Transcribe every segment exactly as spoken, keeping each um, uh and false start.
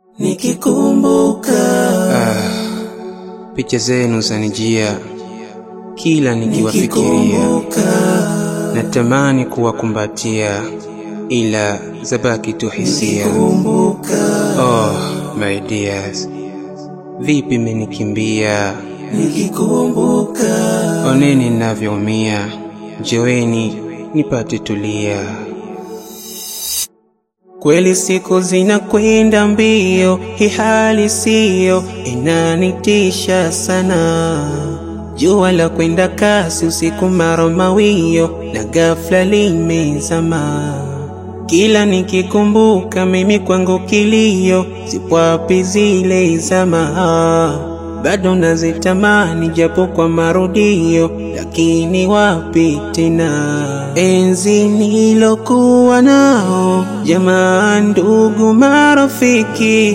nikikumbuka. Ah, picha zenu zanijia kila nikiwafikiria, natamani kuwakumbatia ila zabaki tu hisia. Oh my dears, vipi mmenikimbia nikikumbuka. Oneni ninavyoumia, njoeni nipate tulia. Kweli siku zinakwenda mbio, hii hali siyo inanitisha sana. Jua la kwenda kasi, usiku mara mawio, na ghafla limezama. Kila nikikumbuka mimi kwangu kilio, zipo wapi zile zama? Bado nazitamani japo kwa marudio, lakini wapi tena? Enzi nilokuwa nao, jamaa, ndugu, marafiki,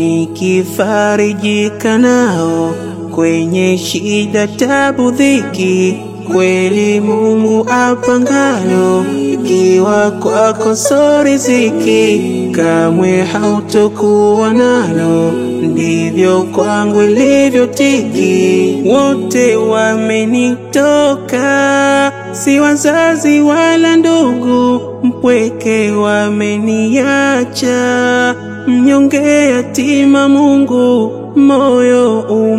nikifarijika nao kwenye shida, tabu, dhiki. Kweli Mungu apangalo, ikiwa kwako so riziki, kamwe hautokuwa nalo, ndivyo kwangu ilivyotiki. Wote wamenitoka, si wazazi wala ndugu, mpweke wameniacha, mnyonge yatima. Mungu, moyo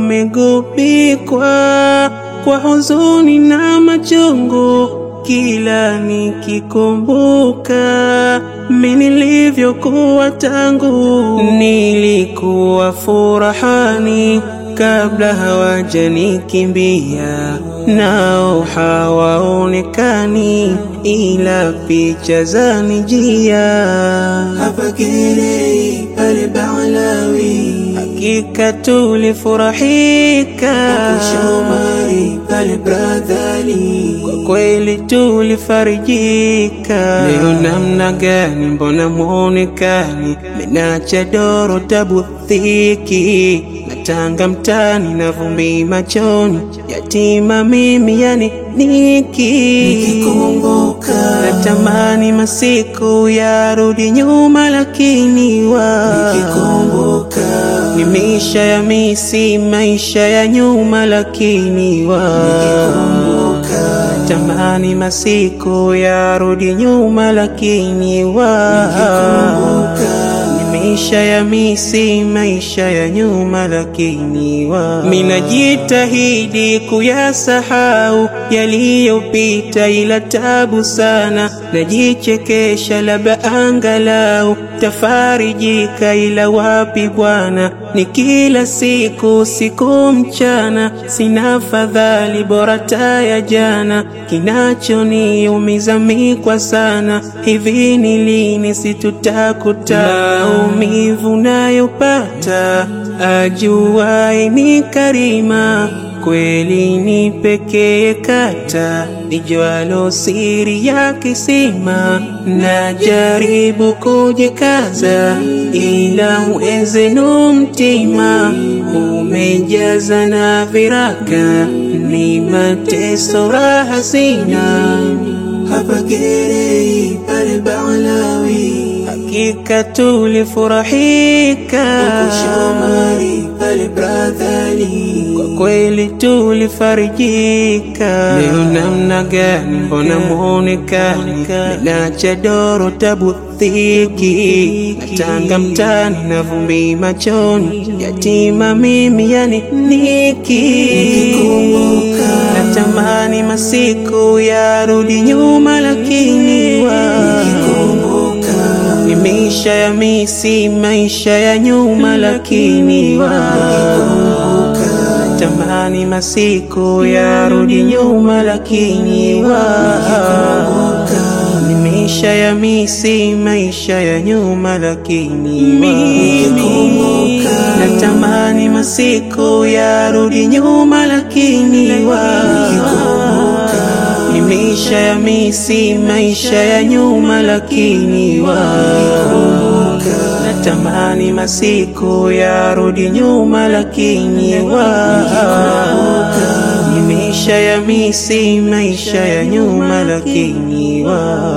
umegubikwa kwa huzuni na machungu, kila nikikumbuka mimi nilivyokuwa tangu nilikuwa furahani, kabla hawajanikimbia. Nao hawaonekani ila picha zanijia. Hapa Kirei pale Ba'alawi, hakika tulifurahika. Shomari pale Bradhali, kwa kweli tulifarijika. Leo namna gani, mbona muonekani? Menacha doro, tabu, dhiki, natanga mtani na vumbi machoni, yatima mimi yani niki. Nikikumbuka natamani masiku yarudi nyuma, lakini wa nikikumbuka ni maisha ya misi, maisha ya nyuma, lakini wa nikikumbuka natamani masiku yarudi nyuma, lakini wa nikikumbuka maisha ya misi, maisha ya nyuma, lakini wa mina jitahidi kuyasahau yaliyopita, ila tabu sana. Najichekesha labda angalau tafarijika, ila wapi Bwana, ni kila siku siku mchana. Sina fadhali bora taya jana, kinachoniumiza mikwa sana. Hivi ni lini situtakuta maumivu nayopata? Ajuwaye ni Karima, kweli ni pekee kata, nijualo siri ya kisima. Najaribu kujikaza, ila mwezenu mtima umejaza na viraka, ni mateso raha sina. Hapa Kirei pale Ba'alawi, hakika tulifurahika. Shomari pale Bradhali, kwa kweli tulifarijika. Leo namna gani, mbona muonekani? Menacha doro, tabu, dhiki, natanga mtani na vumbi machoni, yatima mimi yani niki. nikikumbuka natamani masiku yarudi nyuma, lakini wa nikikumbuka ni maisha ya misi, maisha ya nyuma, lakini wa natamani masiku yarudi nyuma, lakini wa ni maisha ya misi, maisha ya nyuma, lakini nikikumbuka natamani masiku yarudi nyuma, lakini wa ni maisha ya misi, maisha ya nyuma, lakini wa natamani masiku yarudi nyuma, lakini wa ni maisha ya misi, maisha ya nyuma, lakini wa